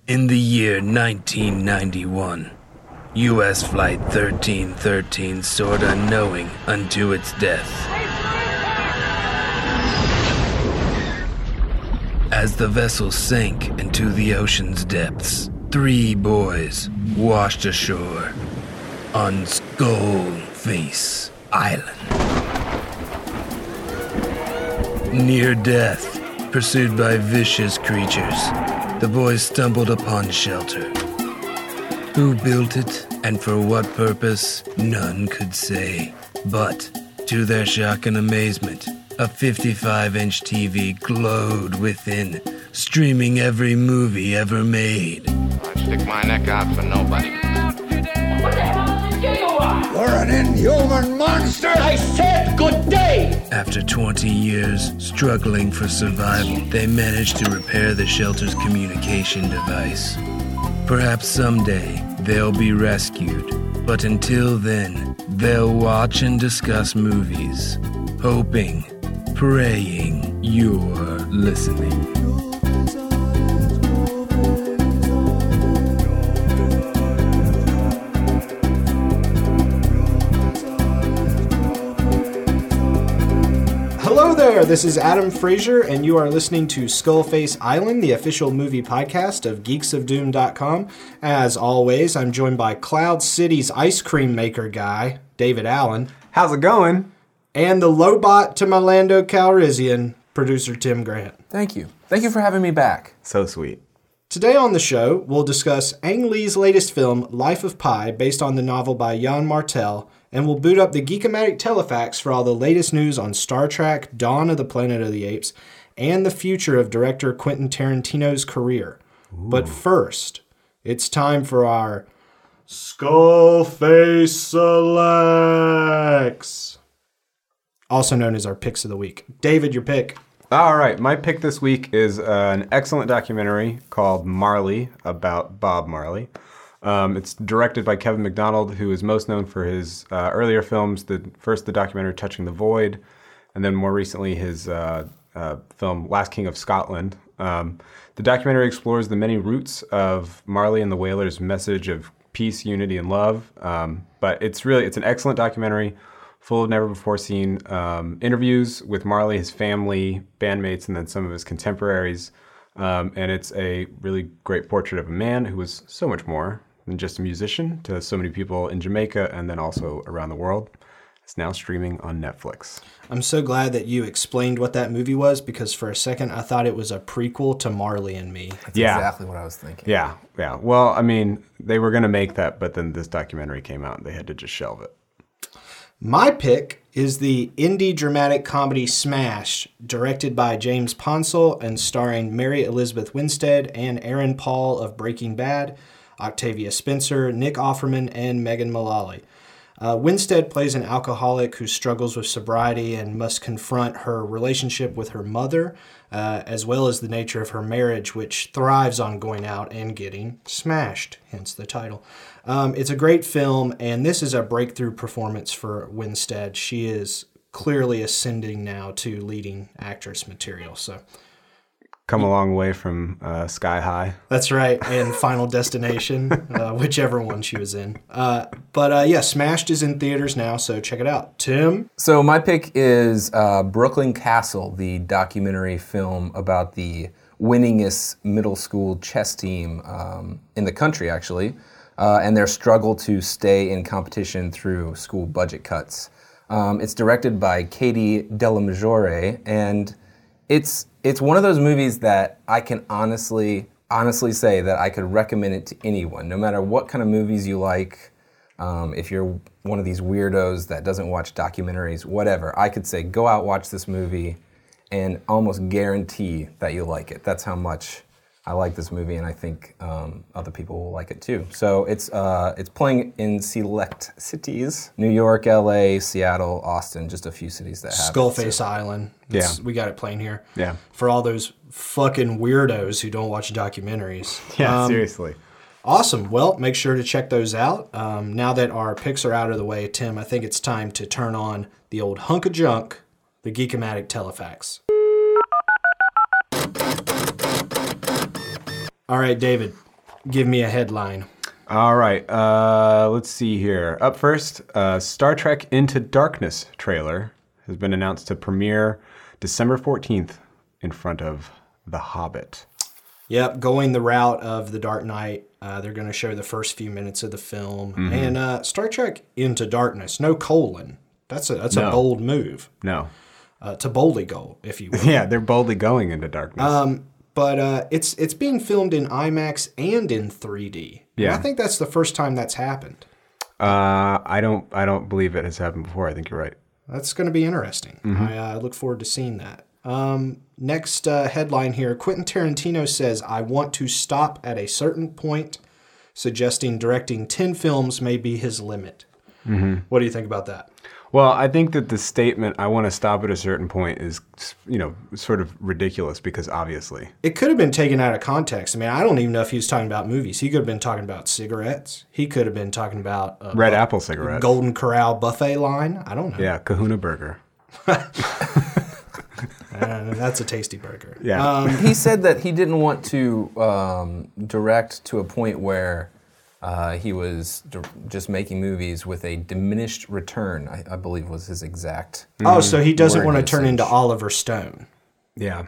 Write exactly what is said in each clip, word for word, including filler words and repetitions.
In the year nineteen ninety-one, U S Flight thirteen thirteen soared unknowing unto its death. As the vessel sank into the ocean's depths, three boys washed ashore on Skullface Island. Near death, pursued by vicious creatures, the boys stumbled upon shelter. Who built it and for what purpose, none could say. But, to their shock and amazement, a fifty-five inch T V glowed within, streaming every movie ever made. I stick my neck out for nobody. What the hell is a gigawatt? You're an inhuman monster! I said good day! After twenty years struggling for survival, they managed to repair the shelter's communication device. Perhaps someday they'll be rescued, but until then, they'll watch and discuss movies, hoping, praying you're listening. Hello there, this is Adam Frazier, and you are listening to Skullface Island, the official movie podcast of geeks of doom dot com. As always, I'm joined by Cloud City's ice cream maker guy, David Allen. How's it going? And the Lobot to my Lando Calrissian, producer Tim Grant. Thank you. Thank you for having me back. So sweet. Today on the show, we'll discuss Ang Lee's latest film, Life of Pi, based on the novel by Jan Martel, and we'll boot up the Geek-O-Matic Telefax for all the latest news on Star Trek, Dawn of the Planet of the Apes, and the future of director Quentin Tarantino's career. Ooh. But first, it's time for our Skullface Selects, also known as our Picks of the Week. David, your pick. All right, my pick this week is uh, an excellent documentary called Marley, about Bob Marley. Um, it's directed by Kevin MacDonald, who is most known for his uh, earlier films, the first the documentary Touching the Void, and then more recently his uh, uh, film Last King of Scotland. Um, the documentary explores the many roots of Marley and the Wailers' message of peace, unity, and love. Um, but it's really, it's an excellent documentary full of never-before-seen um, interviews with Marley, his family, bandmates, and then some of his contemporaries. Um, and it's a really great portrait of a man who was so much more than just a musician to so many people in Jamaica and then also around the world. It's now streaming on Netflix. I'm so glad that you explained what that movie was, because for a second I thought it was a prequel to Marley and Me. That's yeah. exactly what I was thinking. Yeah, yeah. Well, I mean, they were going to make that, but then this documentary came out and they had to just shelve it. My pick is the indie dramatic comedy Smash, directed by James Ponsell and starring Mary Elizabeth Winstead and Aaron Paul of Breaking Bad, Octavia Spencer, Nick Offerman, and Megan Mullally. Uh, Winstead plays an alcoholic who struggles with sobriety and must confront her relationship with her mother, uh, as well as the nature of her marriage, which thrives on going out and getting smashed, hence the title. Um, it's a great film, and this is a breakthrough performance for Winstead. She is clearly ascending now to leading actress material. So, come a long way from uh, Sky High. That's right, and Final Destination, uh, whichever one she was in. Uh, but uh, yeah, Smashed is in theaters now, so check it out. Tim? So my pick is uh, Brooklyn Castle, the documentary film about the winningest middle school chess team um, in the country, actually, uh, and their struggle to stay in competition through school budget cuts. Um, it's directed by Katie Dellamaggiore, and it's it's one of those movies that I can honestly honestly say that I could recommend it to anyone, no matter what kind of movies you like. Um, if you're one of these weirdos that doesn't watch documentaries, whatever, I could say go out, watch this movie, and almost guarantee that you'll like it. That's how much I like this movie, and I think um, other people will like it too. So it's uh, it's playing in select cities: New York, L A, Seattle, Austin, just a few cities that have Skullface it, so. Island. Yeah. It's, we got it playing here. Yeah. For all those fucking weirdos who don't watch documentaries. Yeah, Um, seriously. Awesome. Well, make sure to check those out. Um, now that our picks are out of the way, Tim, I think it's time to turn on the old hunk of junk, the Geek-O-Matic Telefax. All right, David, Give me a headline. All right, uh, let's see here. Up first, uh, Star Trek Into Darkness trailer has been announced to premiere December fourteenth in front of The Hobbit. Yep, going the route of The Dark Knight. Uh, they're going to show the first few minutes of the film. Mm-hmm. And uh, Star Trek Into Darkness, no colon. That's a that's no. a bold move. No. Uh, to boldly go, if you will. Yeah, they're boldly going into darkness. Um, but uh, it's it's being filmed in IMAX and in three D. Yeah. And I think that's the first time that's happened. Uh, I don't I don't believe it has happened before. I think you're right. That's going to be interesting. Mm-hmm. I uh, look forward to seeing that. Um, next uh, headline here. Quentin Tarantino says, I want to stop at a certain point, suggesting directing ten films may be his limit. Mm-hmm. What do you think about that? Well, I think that the statement, I want to stop at a certain point, is, you know, sort of ridiculous because obviously. It could have been taken out of context. I mean, I don't even know if he was talking about movies. He could have been talking about cigarettes. He could have been talking about... Uh, Red bu- Apple cigarettes. Golden Corral buffet line. I don't know. Yeah, Kahuna Burger. uh, that's a tasty burger. Yeah. Um, he said that he didn't want to um, direct to a point where uh, he was d- just making movies with a diminished return, I, I believe was his exact Oh, so he doesn't want to usage. turn into Oliver Stone. Yeah.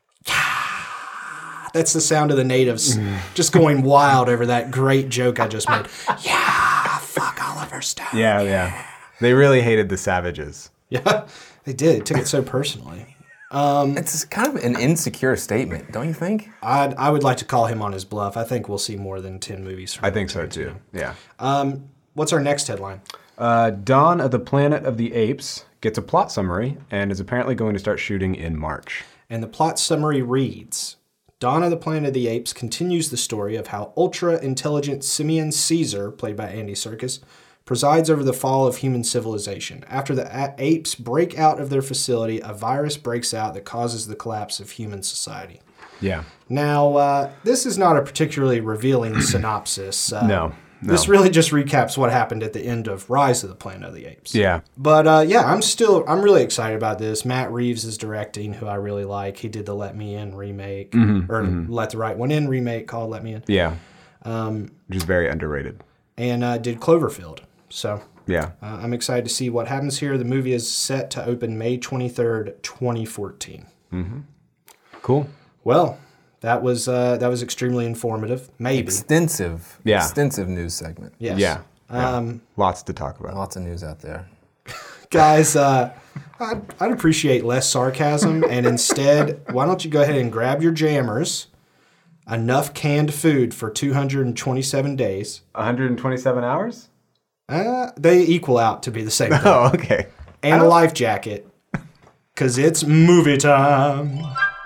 That's the sound of the natives just going wild over that great joke I just made. Yeah, fuck Oliver Stone. Yeah, yeah. They really hated the savages. Yeah, they did. Took it so personally. It's kind of an insecure statement, don't you think? I'd, I would like to call him on his bluff. I think we'll see more than ten movies from I think so Tarantino. too. Yeah. Um, what's our next headline? Uh, Dawn of the Planet of the Apes gets a plot summary and is apparently going to start shooting in March. And the plot summary reads, Dawn of the Planet of the Apes continues the story of how ultra-intelligent Simeon Caesar, played by Andy Serkis, presides over the fall of human civilization. After the a- apes break out of their facility, a virus breaks out that causes the collapse of human society. Yeah. Now, uh, this is not a particularly revealing synopsis. Uh, No, no. This really just recaps what happened at the end of Rise of the Planet of the Apes. Yeah. But uh, yeah, I'm still, I'm really excited about this. Matt Reeves is directing, who I really like. He did the Let Me In remake, Mm-hmm, or mm-hmm. Let the Right One In remake called Let Me In. Yeah. Um, Which is very underrated. And uh, did Cloverfield. So Yeah. uh, I'm excited to see what happens here. The movie is set to open May twenty-third, twenty fourteen. Mm-hmm. Cool. Well, that was uh, that was extremely informative. Maybe. Extensive, Yeah. extensive news segment. Yes. Yeah. yeah. Um, Lots to talk about. Lots of news out there. Guys, uh, I'd, I'd appreciate less sarcasm, and instead, why don't you go ahead and grab your jammers, enough canned food for two hundred twenty-seven days. one hundred twenty-seven hours? Uh, they equal out to be the same thing. Oh, okay. And a life jacket, because it's movie time.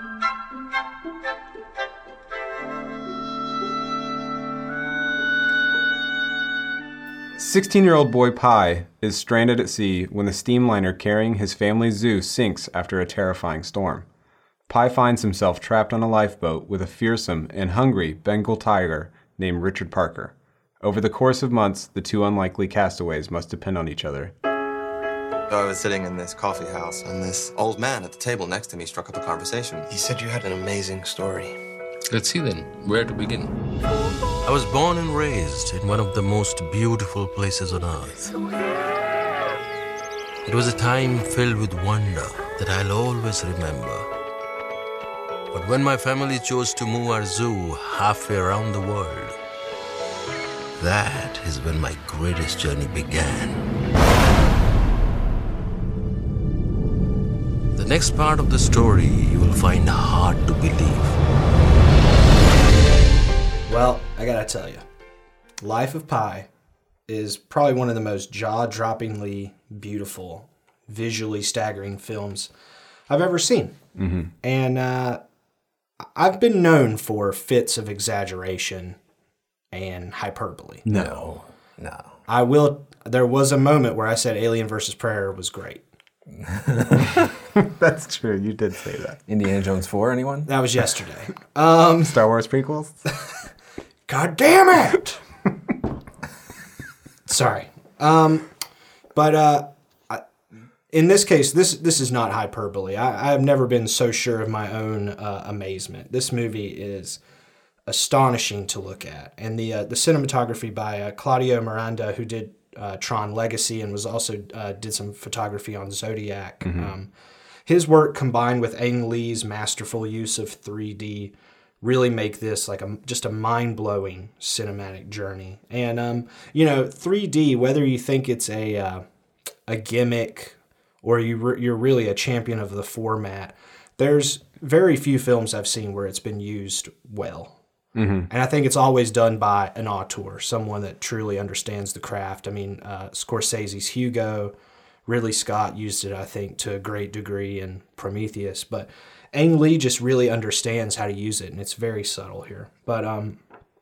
sixteen-year-old boy Pi is stranded at sea when the steam liner carrying his family's zoo sinks after a terrifying storm. Pi finds himself trapped on a lifeboat with a fearsome and hungry Bengal tiger named Richard Parker. Over the course of months, the two unlikely castaways must depend on each other. I was sitting in this coffee house, and this old man at the table next to me struck up a conversation. He said you had an amazing story. Let's see then, where to begin? I was born and raised in one of the most beautiful places on earth. It was a time filled with wonder that I'll always remember. But when my family chose to move our zoo halfway around the world, that is when my greatest journey began. The next part of the story you will find hard to believe. Well, I gotta tell you, Life of Pi is probably one of the most jaw-droppingly beautiful, visually staggering films I've ever seen. Mm-hmm. And uh, I've been known for fits of exaggeration and hyperbole. No, no. I will. There was a moment where I said Alien versus Predator was great. That's true. You did say that. Indiana Jones four, anyone? That was yesterday. Um, Star Wars prequels? God damn it! Sorry. Um, but uh, I, in this case, this this is not hyperbole. I, I have never been so sure of my own uh, amazement. This movie is astonishing to look at. And the uh, the cinematography by uh, Claudio Miranda, who did uh, Tron Legacy and was also uh, did some photography on Zodiac. Mm-hmm. Um, his work combined with Ang Lee's masterful use of three D really make this like a just a mind-blowing cinematic journey. And um, you know, three D, whether you think it's a uh, a gimmick or you re- you're really a champion of the format, there's very few films I've seen where it's been used well. Mm-hmm. And I think it's always done by an auteur, someone that truly understands the craft. I mean, uh, Scorsese's Hugo, Ridley Scott used it, I think, to a great degree in Prometheus. But Ang Lee just really understands how to use it, and it's very subtle here. But um,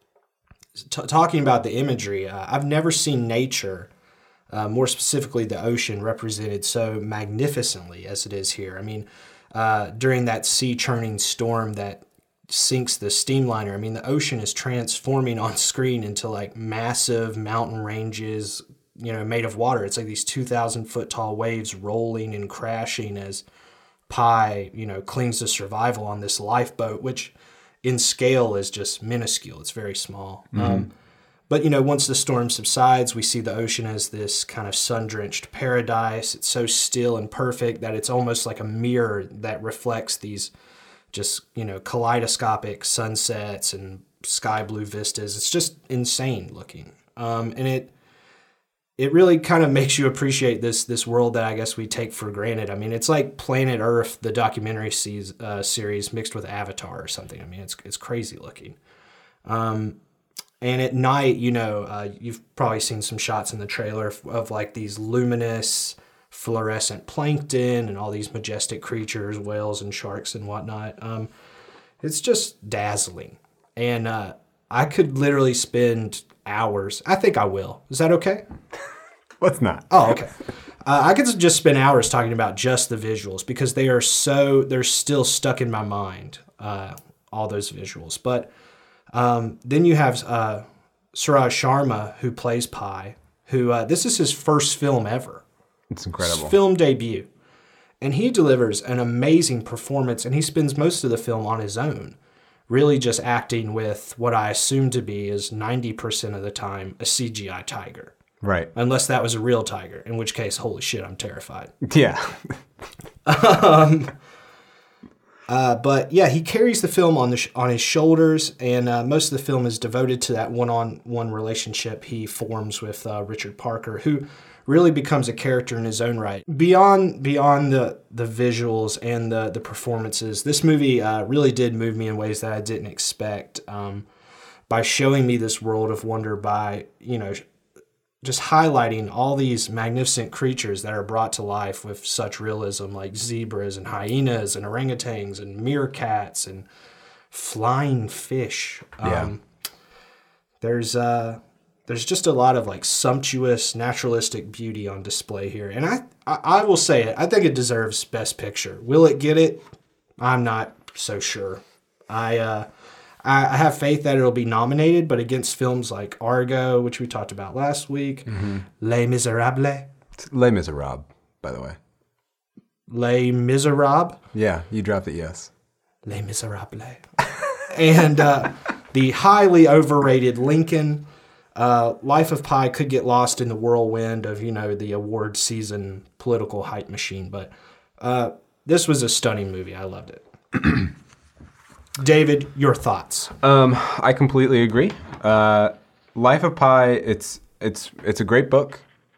t- talking about the imagery, uh, I've never seen nature, uh, more specifically the ocean, represented so magnificently as it is here. I mean, uh, during that sea-churning storm that sinks the steamliner, I mean, the ocean is transforming on screen into like massive mountain ranges, you know, made of water. It's like these two thousand foot tall waves rolling and crashing as Pi, you know, clings to survival on this lifeboat, which in scale is just minuscule. It's very small. Mm-hmm. Um, but, you know, once the storm subsides, we see the ocean as this kind of sun-drenched paradise. It's so still and perfect that it's almost like a mirror that reflects these just, you know, kaleidoscopic sunsets and sky blue vistas. It's just insane looking. Um, and it it really kind of makes you appreciate this this world that I guess we take for granted. I mean, it's like Planet Earth, the documentary series, uh, series mixed with Avatar or something. I mean, it's it's crazy looking. Um, and at night, you know, uh, you've probably seen some shots in the trailer of, of like these luminous fluorescent plankton and all these majestic creatures, whales and sharks and whatnot. Um, it's just dazzling. And uh, I could literally spend hours. I think I will. Is that okay? Let's not. Oh, okay. Uh, I could just spend hours talking about just the visuals because they are so, they're still stuck in my mind, uh, all those visuals. But um, then you have uh, Suraj Sharma, who plays Pi, who, uh, this is his first film ever. It's incredible. His film debut. And he delivers an amazing performance, and he spends most of the film on his own, really just acting with what I assume to be is ninety percent of the time a C G I tiger. Right. Unless that was a real tiger, in which case, holy shit, I'm terrified. Yeah. um, uh, but yeah, he carries the film on the sh- on his shoulders, and uh, most of the film is devoted to that one-on-one relationship he forms with uh, Richard Parker, who really becomes a character in his own right. Beyond beyond the the visuals and the the performances, this movie uh, really did move me in ways that I didn't expect. Um, by showing me this world of wonder, by you know, just highlighting all these magnificent creatures that are brought to life with such realism, like zebras and hyenas and orangutans and meerkats and flying fish. Yeah. Um, there's uh. There's just a lot of like sumptuous naturalistic beauty on display here. And I, I, I will say it, I think it deserves Best Picture. Will it get it? I'm not so sure. I, uh, I, I have faith that it'll be nominated, but against films like Argo, which we talked about last week, mm-hmm. Les Miserables. It's Les Miserables, by the way. Les Miserables? Yeah, you dropped it, yes. Les Miserables. And uh, the highly overrated Lincoln. Uh, Life of Pi could get lost in the whirlwind of, you know, the award season political hype machine, but uh, this was a stunning movie. I loved it. David, your thoughts? Um, I completely agree. Uh, Life of Pi, it's it's it's a great book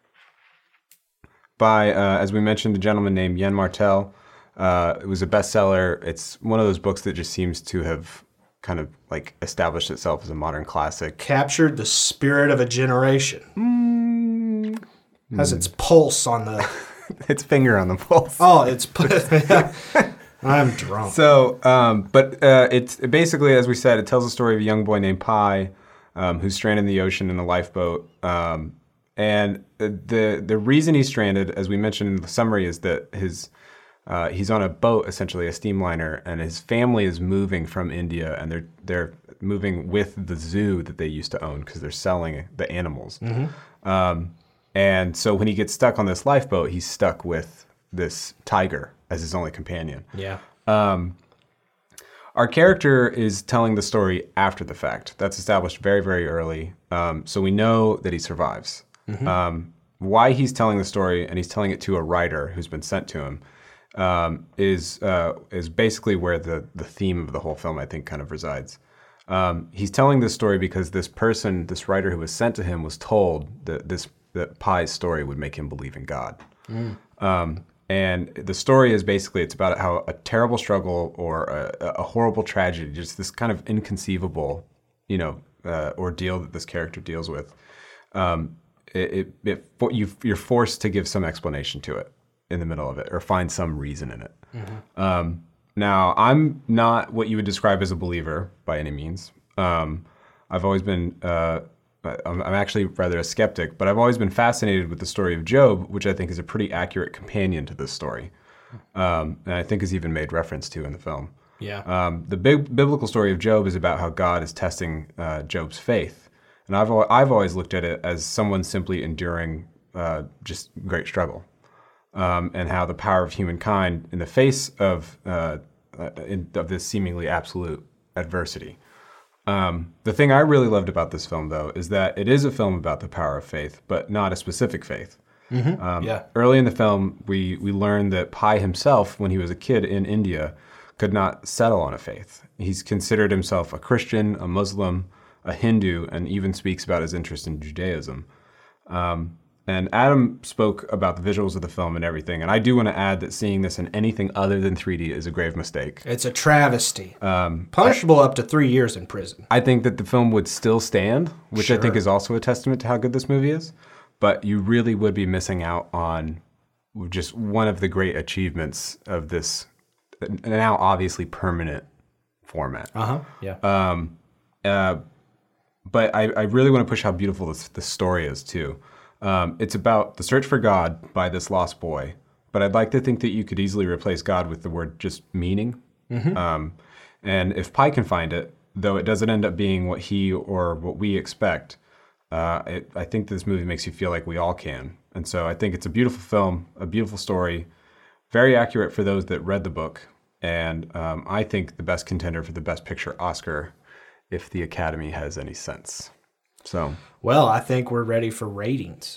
by, uh, as we mentioned, a gentleman named Yen Martel. Uh, it was a bestseller. It's one of those books that just seems to have kind of like established itself as a modern classic. Captured the spirit of a generation. Mm. Has its pulse on the... its finger on the pulse. Oh, it's... I'm drunk. So, um, but uh, it's it basically, as we said, it tells the story of a young boy named Pi um, who's stranded in the ocean in a lifeboat. Um, and the the reason he's stranded, as we mentioned in the summary, is that his... Uh, he's on a boat, essentially a steamliner, and his family is moving from India, and they're they're moving with the zoo that they used to own because they're selling the animals. Mm-hmm. Um, and so when he gets stuck on this lifeboat, he's stuck with this tiger as his only companion. Yeah. Um, our character is telling the story after the fact. That's established very, very early. Um, so we know that he survives. Mm-hmm. Um, why he's telling the story, and he's telling it to a writer who's been sent to him, um, is uh, is basically where the, the theme of the whole film, I think, kind of resides. Um, he's telling this story because this person, this writer who was sent to him, was told that this that Pi's story would make him believe in God. Mm. Um, and the story is basically, it's about how a terrible struggle or a, a horrible tragedy, just this kind of inconceivable, you know, uh, ordeal that this character deals with. Um, it, it, it you, you're forced to give some explanation to it in the middle of it, or find some reason in it. Mm-hmm. Um, now, I'm not what you would describe as a believer by any means. Um, I've always been, uh, I'm, I'm actually rather a skeptic, but I've always been fascinated with the story of Job, which I think is a pretty accurate companion to this story, um, and I think is even made reference to in the film. Yeah. Um, the big biblical story of Job is about how God is testing uh, Job's faith, and I've I've always looked at it as someone simply enduring uh, just great struggle. Um, and how the power of humankind in the face of uh, uh, in, of this seemingly absolute adversity. Um, the thing I really loved about this film, though, is that it is a film about the power of faith, but not a specific faith. Mm-hmm. Um, yeah. Early in the film, we we learned that Pi himself, when he was a kid in India, could not settle on a faith. He's considered himself a Christian, a Muslim, a Hindu, and even speaks about his interest in Judaism. Um, And Adam spoke about the visuals of the film and everything. And I do want to add that seeing this in anything other than three D is a grave mistake. It's a travesty. Um, Punishable I, up to three years in prison. I think that the film would still stand, which sure. I think is also a testament to how good this movie is. But you really would be missing out on just one of the great achievements of this now obviously permanent format. Uh-huh, yeah. Um, uh, but I, I really want to push how beautiful this, this story is, too. Um, it's about the search for God by this lost boy, but I'd like to think that you could easily replace God with the word just meaning. Mm-hmm. Um, and if Pi can find it, though it doesn't end up being what he or what we expect, uh, it, I think this movie makes you feel like we all can. And so I think it's a beautiful film, a beautiful story, very accurate for those that read the book, and um, I think the best contender for the Best Picture Oscar, if the Academy has any sense. So, well, I think we're ready for ratings.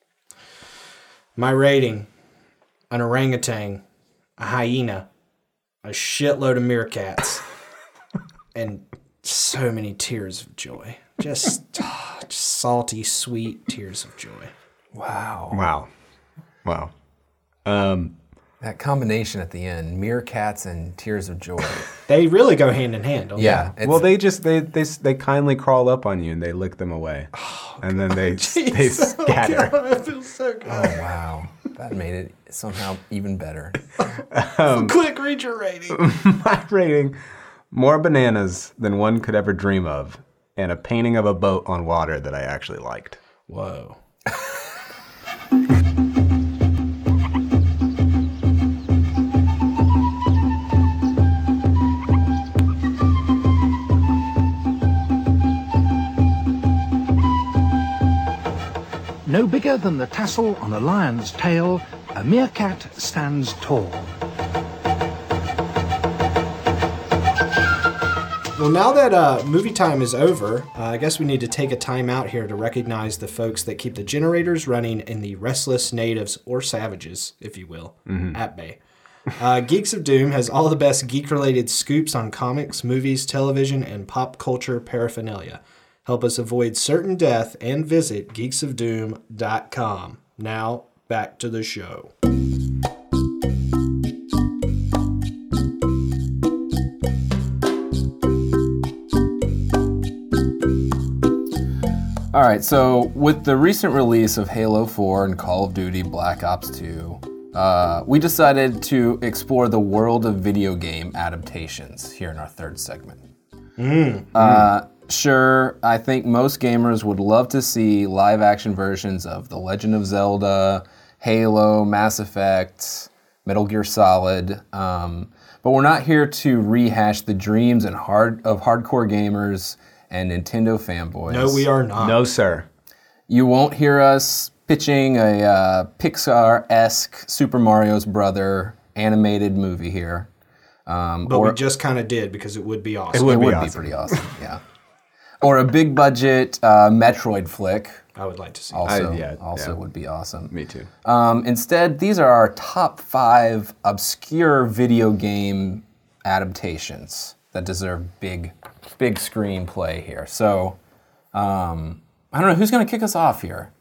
My rating, an orangutan, a hyena, a shitload of meerkats, and so many tears of joy. Just, oh, just salty, sweet tears of joy. Wow. Wow. Wow. Um, that combination at the end, meerkats and tears of joy. They really go hand in hand, don't yeah, they? Well, they just, they, they they kindly crawl up on you and they lick them away. Oh, and then God, they geez. they scatter. Oh, God, I feel so good. Oh, wow. That made it somehow even better. um, Quick, read your rating. My rating, more bananas than one could ever dream of, and a painting of a boat on water that I actually liked. Whoa. No bigger than the tassel on a lion's tail, a meerkat stands tall. Well, now that uh, movie time is over, uh, I guess we need to take a time out here to recognize the folks that keep the generators running in the restless natives, or savages, if you will, mm-hmm. at bay. Uh, Geeks of Doom has all the best geek-related scoops on comics, movies, television, and pop culture paraphernalia. Help us avoid certain death and visit geeks of doom dot com. Now, back to the show. All right, so with the recent release of Halo four and Call of Duty Black Ops two, uh, we decided to explore the world of video game adaptations here in our third segment. Mm, uh, mm. Sure, I think most gamers would love to see live-action versions of The Legend of Zelda, Halo, Mass Effect, Metal Gear Solid, um, but we're not here to rehash the dreams and hard of hardcore gamers and Nintendo fanboys. No, we are not. No, sir. You won't hear us pitching a uh, Pixar-esque Super Mario's Brother animated movie here. Um, But or, we just kind of did because it would be awesome. it would, be, pretty awesome, yeah. Or a big budget uh, Metroid flick. I would like to see. Also, I- yeah, also yeah. would be awesome. Me too. Um, instead, these are our top five obscure video game adaptations that deserve big, big screenplay here. So, um, I don't know, who's going to kick us off here?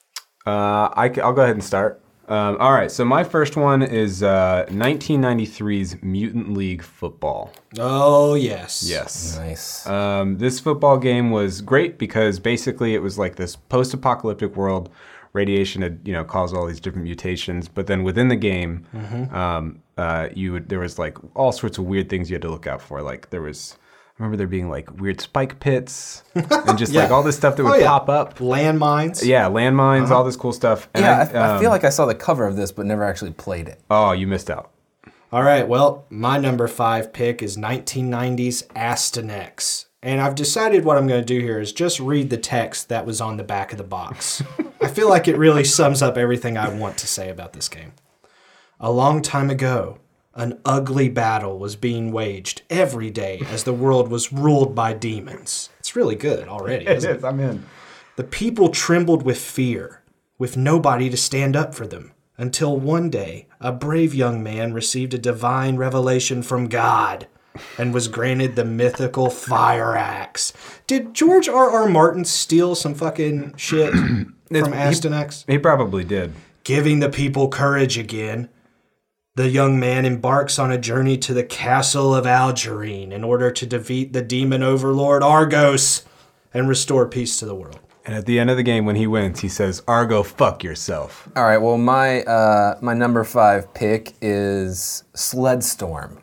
Uh, I, will go ahead and start. Um, all right, so my first one is uh, nineteen ninety-three's Mutant League Football. Oh, yes. Yes. Nice. Um, this football game was great because basically it was like this post-apocalyptic world. Radiation had, you know, caused all these different mutations, but then within the game, Mhm. um, uh, you would there was like all sorts of weird things you had to look out for. Like there was, I remember there being like weird spike pits and just Yeah. like all this stuff that would Oh, yeah. pop up. Landmines. Yeah, landmines, Uh-huh. all this cool stuff. And yeah, I, I um, feel like I saw the cover of this, but never actually played it. Oh, you missed out. All right, well, my number five pick is nineteen nineties Astynex. And I've decided what I'm going to do here is just read the text that was on the back of the box. I feel like it really sums up everything I want to say about this game. A long time ago, an ugly battle was being waged every day as the world was ruled by demons. It's really good already, It isn't it? is, I'm in. The people trembled with fear, with nobody to stand up for them, until one day a brave young man received a divine revelation from God and was granted the mythical fire axe. Did George R. R. Martin steal some fucking shit from Astynex? He probably did. Giving the people courage again, the young man embarks on a journey to the castle of Algerine in order to defeat the demon overlord Argos and restore peace to the world. And at the end of the game, when he wins, he says, Argo, fuck yourself. All right, well, my uh, my number five pick is Sledstorm.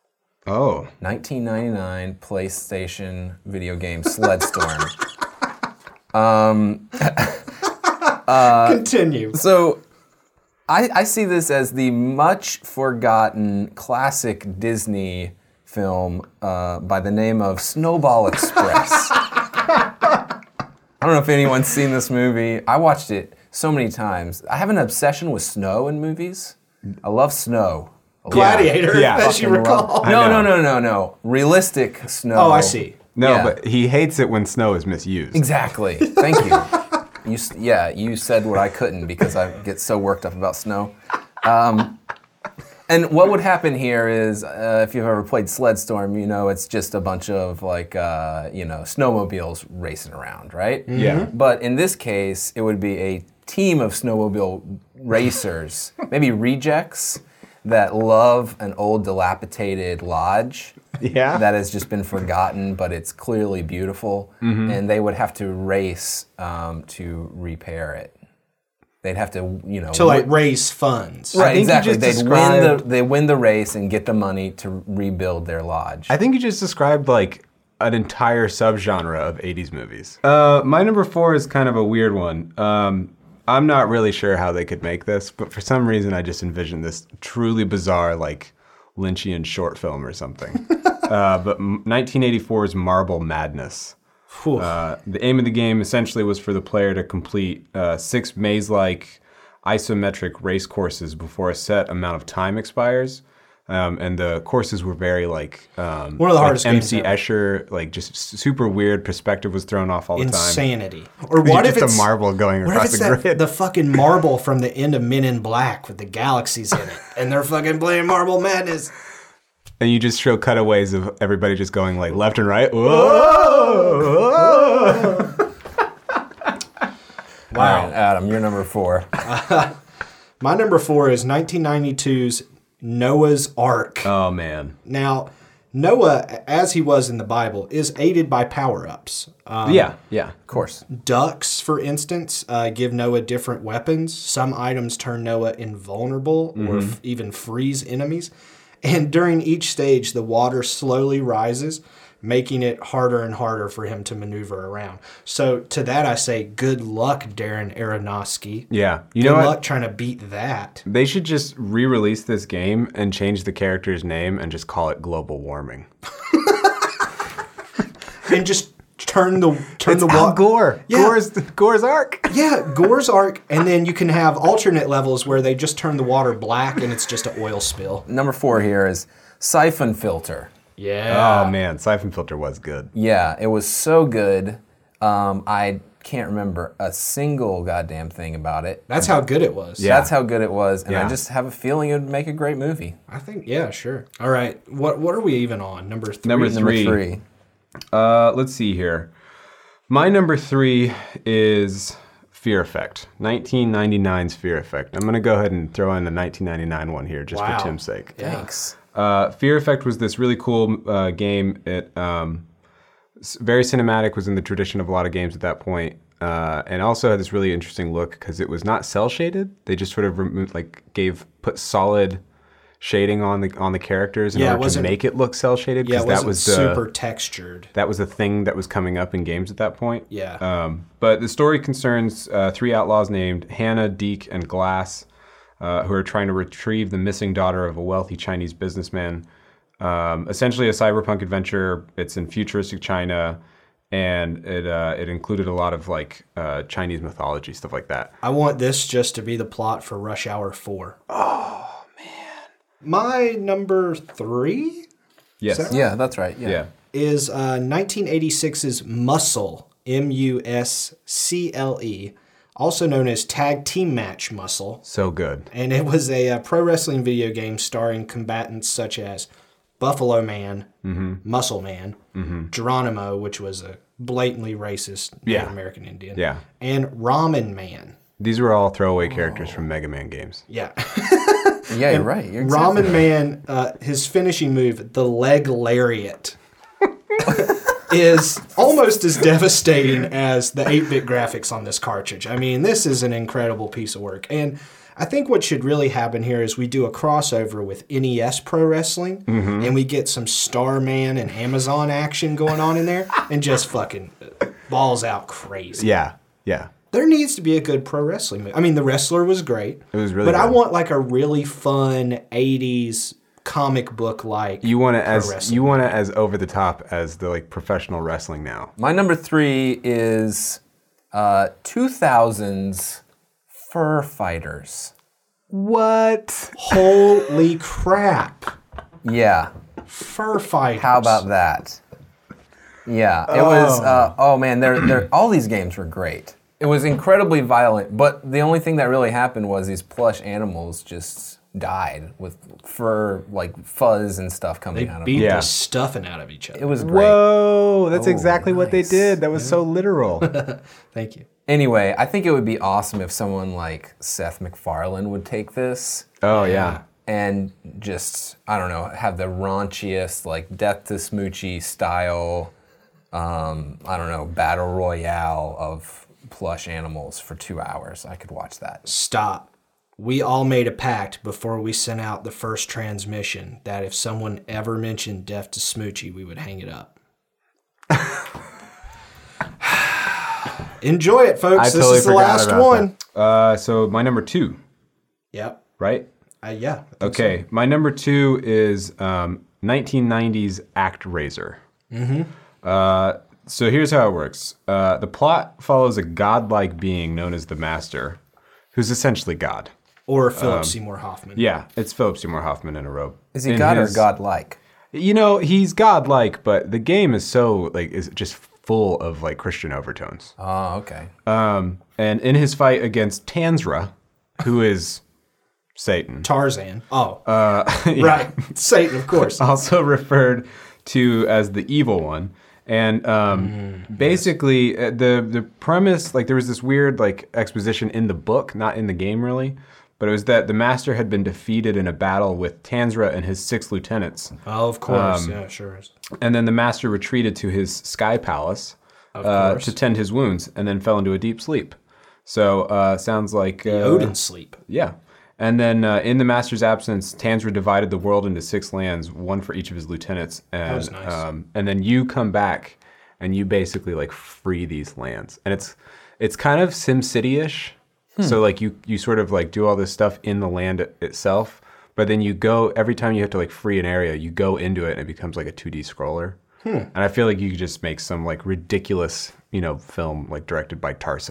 Oh. nineteen ninety-nine PlayStation video game Sledstorm. um, uh, Continue. So, I, I see this as the much forgotten classic Disney film uh, by the name of Snowball Express. I don't know if anyone's seen this movie. I watched it so many times. I have an obsession with snow in movies. I love snow. Gladiator, Yeah. as you Fucking love- recall. I No, know. no, no, no, no. Realistic snow. Oh, I see. No, Yeah. but he hates it when snow is misused. Exactly. Thank you. You, s- yeah, you said what I couldn't because I get so worked up about snow. Um, and what would happen here is, uh, if you've ever played Sledstorm, you know it's just a bunch of like, uh, you know, snowmobiles racing around, right? Yeah. But in this case, it would be a team of snowmobile racers, maybe rejects that love an old dilapidated lodge. Yeah. That has just been forgotten, but it's clearly beautiful, Mhm. and they would have to race um, to repair it. They'd have to, you know, To like wi- raise funds. right, I think you exactly. just They'd win the described- they win the race and get the money to rebuild their lodge. I think you just described like an entire subgenre of eighties movies. Uh, my number four is kind of a weird one. Um, I'm not really sure how they could make this, but for some reason I just envisioned this truly bizarre, like Lynchian short film or something. uh, but m- nineteen eighty-four's Marble Madness. Uh, the aim of the game essentially was for the player to complete uh, six maze-like isometric race courses before a set amount of time expires. Um, and the courses were very like um, One of the like hardest M games C ever. Escher, like just s- super weird. Perspective was thrown off all the time. Insanity. Or what if just it's a marble going what if across it's the that, grid? the fucking marble from the end of Men in Black with the galaxies in it, and they're fucking playing Marble Madness. And you just show cutaways of everybody just going like left and right. Whoa! whoa. All right, Adam, you're number four. My number four is nineteen ninety-two's Noah's Ark. Oh man. Now, Noah, as he was in the Bible, is aided by power-ups. Um, yeah, yeah. Of course. Ducks, for instance, uh, give Noah different weapons. Some items turn Noah invulnerable or Mhm. f- even freeze enemies. And during each stage, the water slowly rises, making it harder and harder for him to maneuver around. So to that I say, good luck, Darren Aronofsky. Yeah. You good know what? luck trying to beat that. They should just re-release this game and change the character's name and just call it Global Warming. And just turn the turn It's the Al wa- Gore. Yeah. Gore's Gore's Ark. Yeah, Gore's Ark, and then you can have alternate levels where they just turn the water black and it's just an oil spill. Number four here is Siphon Filter. Yeah. Oh man, Siphon Filter was good. Yeah, it was so good. Um, I can't remember a single goddamn thing about it. That's how good it was. Yeah. That's how good it was, and Yeah. I just have a feeling it would make a great movie. I think, yeah, sure. All right. What what are we even on? Number three? Number three. Number three. Uh, let's see here. My number three is Fear Effect, nineteen ninety-nine's Fear Effect. I'm going to go ahead and throw in the nineteen ninety-nine one here just Wow. for Tim's sake. Thanks. Uh, Fear Effect was this really cool uh, game. It um, s- very cinematic, was in the tradition of a lot of games at that point, uh, and also had this really interesting look because it was not cell shaded. They just sort of removed, like, gave put solid shading on the on the characters in Yeah, it order to wasn't- make it look cell shaded. Yeah, it that wasn't was the, super textured. That was the thing that was coming up in games at that point. Yeah. Um, but the story concerns uh, three outlaws named Hannah, Deke, and Glass, uh, who are trying to retrieve the missing daughter of a wealthy Chinese businessman. Um, essentially a cyberpunk adventure. It's in futuristic China, and it uh, it included a lot of like uh, Chinese mythology, stuff like that. I want this just to be the plot for Rush Hour four. Oh, man. My number three? Yes. Is that Yeah, that's right. Yeah. Yeah. is uh, nineteen eighty-six's Muscle, M U S C L E, also known as Tag Team Match Muscle. So good. And it was a, uh pro wrestling video game starring combatants such as Buffalo Man, Mm-hmm. Muscle Man, Geronimo, which was a blatantly racist Native Yeah. American Indian, Yeah. and Ramen Man. These were all throwaway characters from Mega Man games. Yeah. Yeah, you're right. You're exactly Ramen right. Man, uh, his finishing move, the leg lariat, is almost as devastating as the eight-bit graphics on this cartridge. I mean, this is an incredible piece of work. And I think what should really happen here is we do a crossover with N E S Pro Wrestling, Mm-hmm. and we get some Starman and Amazon action going on in there, and just fucking balls out crazy. Yeah. Yeah. There needs to be a good pro wrestling movie. I mean, The Wrestler was great. It was really But I good. want like a really fun eighties comic book like You want it pro as wrestling. you want it as over the top as the like professional wrestling now. My number three is uh, two thousands Fur Fighters. What? Holy crap. Yeah. Fur fighters. How about that? Yeah, it was. Uh, oh man, they're, they're, all these games were great. It was incredibly violent, but the only thing that really happened was these plush animals just died with fur, like fuzz and stuff coming They out of beat them. Yeah. the stuffing out of each other. It was great. Whoa, that's Oh, exactly what they nice. did. That was so literal. Thank you. Anyway, I think it would be awesome if someone like Seth MacFarlane would take this Oh yeah. and just, I don't know, have the raunchiest, like Death to Smoochie style, um, I don't know, battle royale of plush animals for two hours. I could watch that. Stop. We all made a pact before we sent out the first transmission that if someone ever mentioned Death to Smoochie, we would hang it up. Enjoy it, folks. I this totally is the forgot last about one. that. Uh, so my number two, Yep. right? Uh, yeah. I think Okay, my number two is um, nineteen nineties ActRaiser. Mm-hmm. Uh, so here's how it works. Uh, the plot follows a godlike being known as the Master, who's essentially God. so. Or Philip Seymour Hoffman. Yeah, it's Philip Seymour Hoffman in a robe. Is he In God his- or godlike? You know, he's godlike, but the game is so like is just full of like Christian overtones. Oh, okay. Um, and in his fight against Tanzra, who is Satan, Tarzan. Oh. uh, yeah, Right. Satan, of course. also referred to as the evil one. And um, basically, uh, the the premise, like there was this weird like exposition in the book, not in the game really, but it was that the Master had been defeated in a battle with Tanzra and his six lieutenants. Oh, of course. Um, yeah, sure is. And then the Master retreated to his sky palace Of uh, course. to tend his wounds, and then fell into a deep sleep. So uh, sounds like uh, Odin sleep. Yeah. And then uh, in the Master's absence, Tanzra divided the world into six lands, one for each of his lieutenants. And, was nice. um, and then you come back and you basically like free these lands. And it's it's kind of SimCity-ish. Hmm. So like you you sort of like do all this stuff in the land it- itself, but then you go, every time you have to like free an area, you go into it and it becomes like a two D scroller. Hmm. And I feel like you could just make some like ridiculous, you know, film like directed by Tarsem.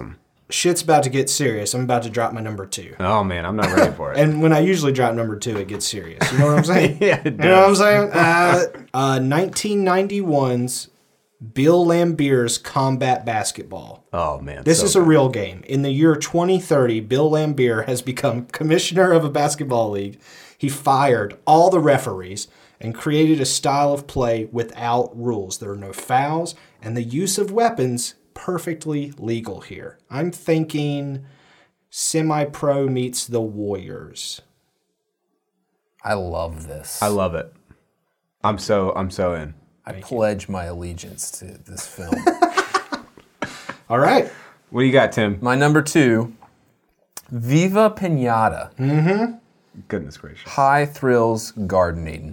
shit's about to get serious. I'm about to drop my number two. Oh, man, I'm not ready for it. And when I usually drop number two, it gets serious. You know what I'm saying? Yeah, it You know what I'm does. saying? Uh, uh, nineteen ninety-one's Bill Lambier's Combat Basketball. Oh, man. This so is a good. real game. In the year twenty thirty, Bill Lambier has become commissioner of a basketball league. He fired all the referees and created a style of play without rules. There are no fouls, and the use of weapons perfectly legal here. I'm thinking semi-pro meets the Warriors. I love this. I love it. I'm so I'm so in. I pledge my allegiance to this film. All right. What do you got, Tim? My number two, Viva Pinata. Mm-hmm. Goodness gracious. High Thrills Gardening.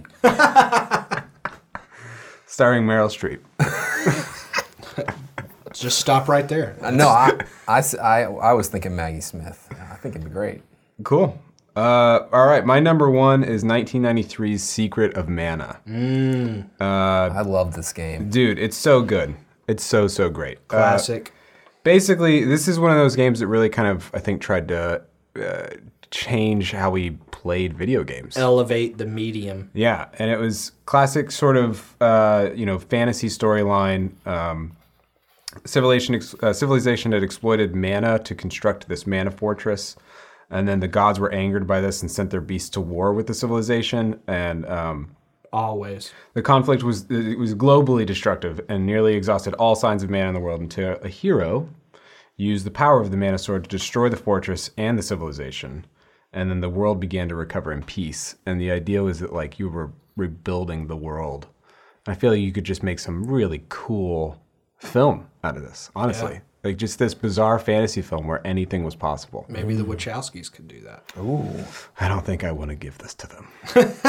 Starring Meryl Streep. Just stop right there. Uh, no, I, I, I, I was thinking Maggie Smith. I think it'd be great. Cool. Uh, all right, my number one is nineteen ninety-three's Secret of Mana. Mm. Uh, I love this game. Dude, it's so good. It's so, so great. Classic. Uh, basically, this is one of those games that really kind of, I think, tried to uh, change how we played video games. Elevate the medium. Yeah, and it was classic sort of, uh, you know, fantasy storyline. Um, civilization, uh, civilization had exploited mana to construct this mana fortress. And then the gods were angered by this and sent their beasts to war with the civilization. And um, always the conflict was it was globally destructive and nearly exhausted all signs of mana in the world until a hero used the power of the mana sword to destroy the fortress and the civilization. And then the world began to recover in peace. And the idea was that like you were rebuilding the world. I feel like you could just make some really cool film out of this, honestly. Yeah. Like just this bizarre fantasy film where anything was possible. Maybe the Wachowskis could do that. Ooh. I don't think I want to give this to them.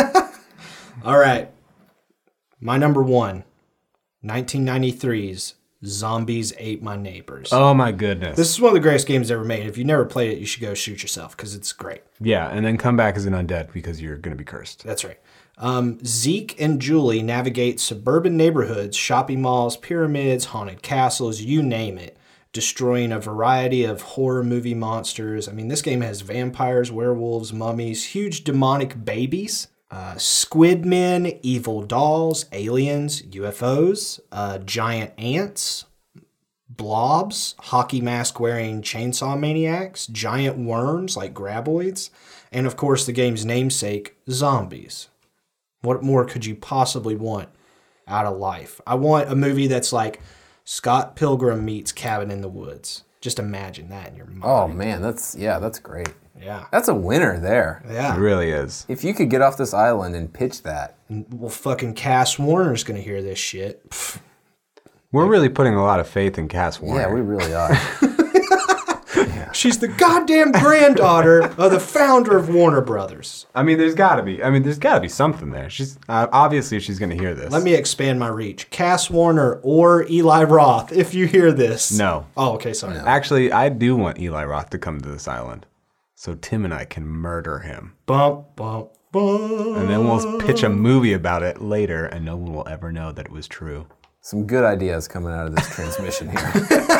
All right. My number one, nineteen ninety-three's Zombies Ate My Neighbors. Oh my goodness. This is one of the greatest games ever made. If you never played it, you should go shoot yourself because it's great. Yeah, and then come back as an undead because you're going to be cursed. That's right. Um, Zeke and Julie navigate suburban neighborhoods, shopping malls, pyramids, haunted castles, you name it, destroying a variety of horror movie monsters. I mean, this game has vampires, werewolves, mummies, huge demonic babies, uh, squid men, evil dolls, aliens, U F Os, uh, giant ants, blobs, hockey mask wearing chainsaw maniacs, giant worms like graboids, and of course the game's namesake, zombies. What more could you possibly want out of life? I want a movie that's like Scott Pilgrim meets Cabin in the Woods. Just imagine that in your mind. Oh man, that's yeah, that's great. Yeah. That's a winner there. Yeah. It really is. If you could get off this island and pitch that. Well, fucking Cass Warner's going to hear this shit. Pfft. We're really putting a lot of faith in Cass Warner. Yeah, we really are. She's the goddamn granddaughter of the founder of Warner Brothers. I mean, there's got to be. I mean, there's got to be something there. She's uh, obviously she's going to hear this. Let me expand my reach. Cass Warner or Eli Roth, if you hear this. No. Oh, okay, sorry. Actually, I do want Eli Roth to come to this island so Tim and I can murder him. Bump, bump, bump. And then we'll pitch a movie about it later and no one will ever know that it was true. Some good ideas coming out of this transmission here.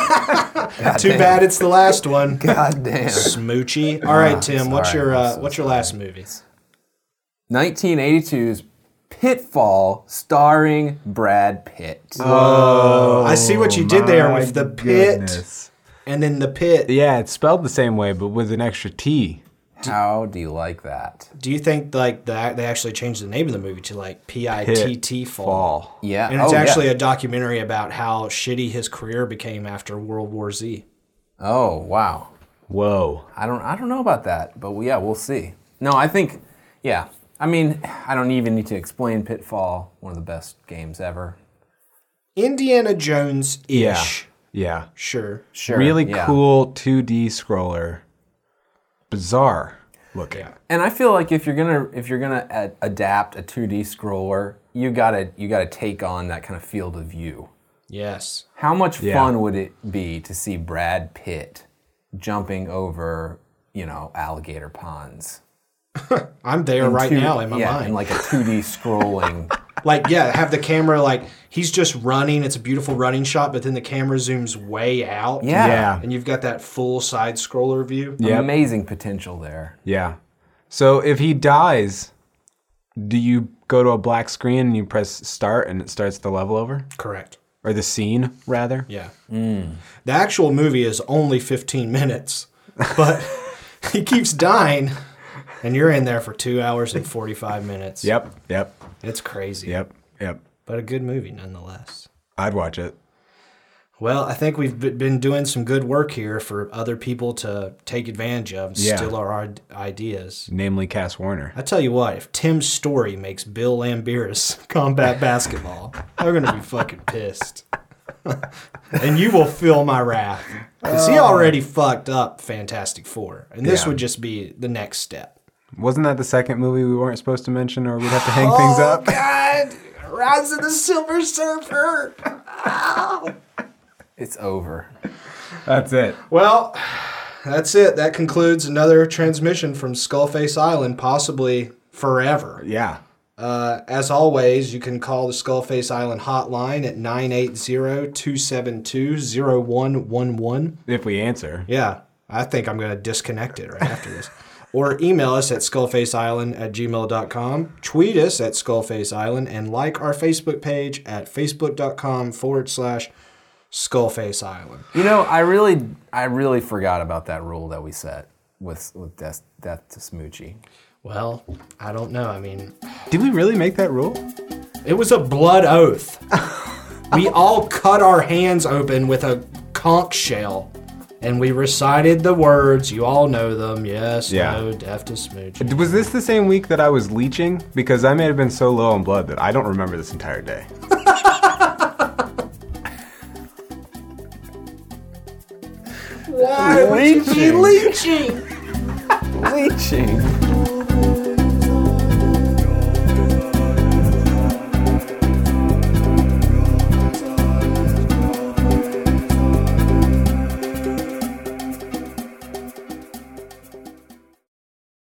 Too damn. bad it's the last one. God damn. Smoochy. All right, Tim, what's sorry, your I'm uh, so what's your sorry. last movie? nineteen eighty-two's Pitfall, starring Brad Pitt. Oh, I see what you did there my with the pit goodness. and then the pit. Yeah, it's spelled the same way, but with an extra T. How do you like that? Do you think like that they actually changed the name of the movie to like P I T T Fall? Fall. Yeah. And it's oh, actually yeah. a documentary about how shitty his career became after World War Z. Oh, wow. Whoa. I don't I don't know about that, but yeah, we'll see. No, I think, yeah. I mean, I don't even need to explain Pitfall, one of the best games ever. Indiana Jones-ish. Yeah. Yeah. Sure. Sure. Really yeah. cool two D scroller. Bizarre looking. Yeah. And I feel like if you're gonna if you're gonna ad- adapt a two D scroller, you gotta you gotta take on that kind of field of view. Yes. How much Yeah. fun would it be to see Brad Pitt jumping over, you know, alligator ponds? I'm there In right two- now in my yeah, mind. in like a two D scrolling Like, yeah, have the camera, like, he's just running. It's a beautiful running shot, but then the camera zooms way out. Yeah. Yeah. And you've got that full side scroller view. Yep. Amazing potential there. Yeah. So if he dies, do you go to a black screen and you press start and it starts the level over? Correct. Or the scene, rather? Yeah. Mm. The actual movie is only fifteen minutes, but he keeps dying, and you're in there for two hours and forty-five minutes. Yep, yep. It's crazy. Yep, yep. But a good movie nonetheless. I'd watch it. Well, I think we've been doing some good work here for other people to take advantage of and Yeah. steal our ideas. Namely Cass Warner. I tell you what, if Tim Story makes Bill Lambiris combat basketball, they're going to be fucking pissed. And you will feel my wrath. Because he already fucked up Fantastic Four. And this Yeah. would just be the next step. Wasn't that the second movie we weren't supposed to mention or we'd have to hang things up? Oh, God! Rise of the Silver Surfer! Ow. It's over. That's it. Well, that's it. That concludes another transmission from Skullface Island, possibly forever. Yeah. Uh, as always, you can call the Skullface Island hotline at nine eight zero, two seven two, zero one one one. If we answer. Yeah, I think I'm going to disconnect it right after this. Or email us at skullfaceisland at gmail dot com, tweet us at skullfaceisland, and like our Facebook page at facebook.com forward slash Skullface Island. You know, I really, I really forgot about that rule that we set with with Death, death to Smoochie. Well, I don't know. I mean, did we really make that rule? It was a blood oath. We all cut our hands open with a conch shell, and we recited the words. You all know them. Yes, Yeah. no, death to Smoochie. Was this the same week that I was leeching? Because I may have been so low on blood that I don't remember this entire day. Why would you be leeching? Leeching.